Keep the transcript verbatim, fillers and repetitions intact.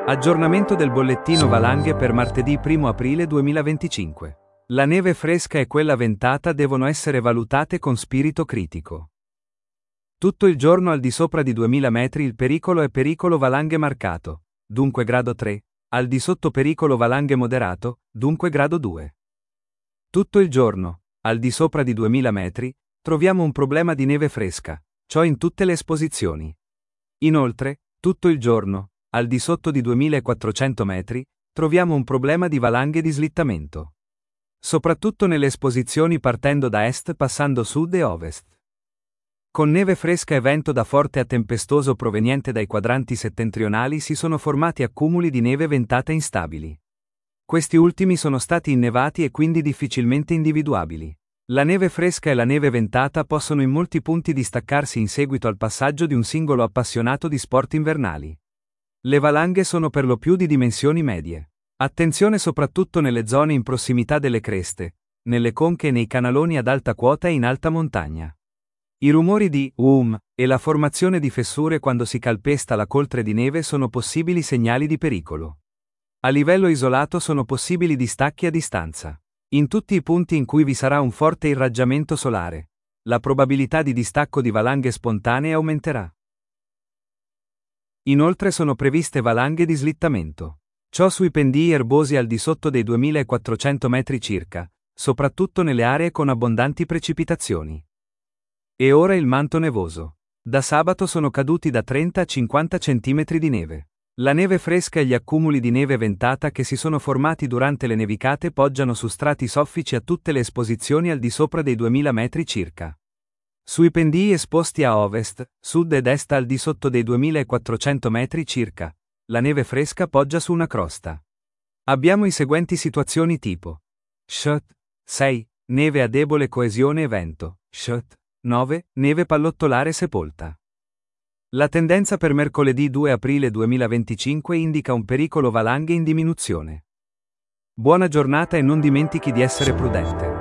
Aggiornamento del bollettino valanghe per martedì primo aprile duemilaventicinque. La neve fresca e quella ventata devono essere valutate con spirito critico. Tutto il giorno al di sopra di duemila metri il pericolo è pericolo valanghe marcato, dunque grado tre, al di sotto pericolo valanghe moderato, dunque grado due. Tutto il giorno, al di sopra di duemila metri, troviamo un problema di neve fresca, ciò in tutte le esposizioni. Inoltre, tutto il giorno, al di sotto di duemilaquattrocento metri, troviamo un problema di valanghe di slittamento. Soprattutto nelle esposizioni partendo da est passando sud e ovest. Con neve fresca e vento da forte a tempestoso proveniente dai quadranti settentrionali si sono formati accumuli di neve ventata instabili. Questi ultimi sono stati innevati e quindi difficilmente individuabili. La neve fresca e la neve ventata possono in molti punti distaccarsi in seguito al passaggio di un singolo appassionato di sport invernali. Le valanghe sono per lo più di dimensioni medie. Attenzione soprattutto nelle zone in prossimità delle creste, nelle conche e nei canaloni ad alta quota e in alta montagna. I rumori di um e la formazione di fessure quando si calpesta la coltre di neve sono possibili segnali di pericolo. A livello isolato sono possibili distacchi a distanza. In tutti i punti in cui vi sarà un forte irraggiamento solare, la probabilità di distacco di valanghe spontanee aumenterà. Inoltre sono previste valanghe di slittamento. Ciò sui pendii erbosi al di sotto dei duemilaquattrocento metri circa, soprattutto nelle aree con abbondanti precipitazioni. E ora il manto nevoso. Da sabato sono caduti da trenta a cinquanta centimetri di neve. La neve fresca e gli accumuli di neve ventata che si sono formati durante le nevicate poggiano su strati soffici a tutte le esposizioni al di sopra dei duemila metri circa. Sui pendii esposti a ovest, sud ed est al di sotto dei duemilaquattrocento metri circa, la neve fresca poggia su una crosta. Abbiamo i seguenti situazioni tipo: Shut sei, neve a debole coesione e vento, Shut nove, neve pallottolare sepolta. La tendenza per mercoledì due aprile duemilaventicinque indica un pericolo valanghe in diminuzione. Buona giornata e non dimentichi di essere prudente.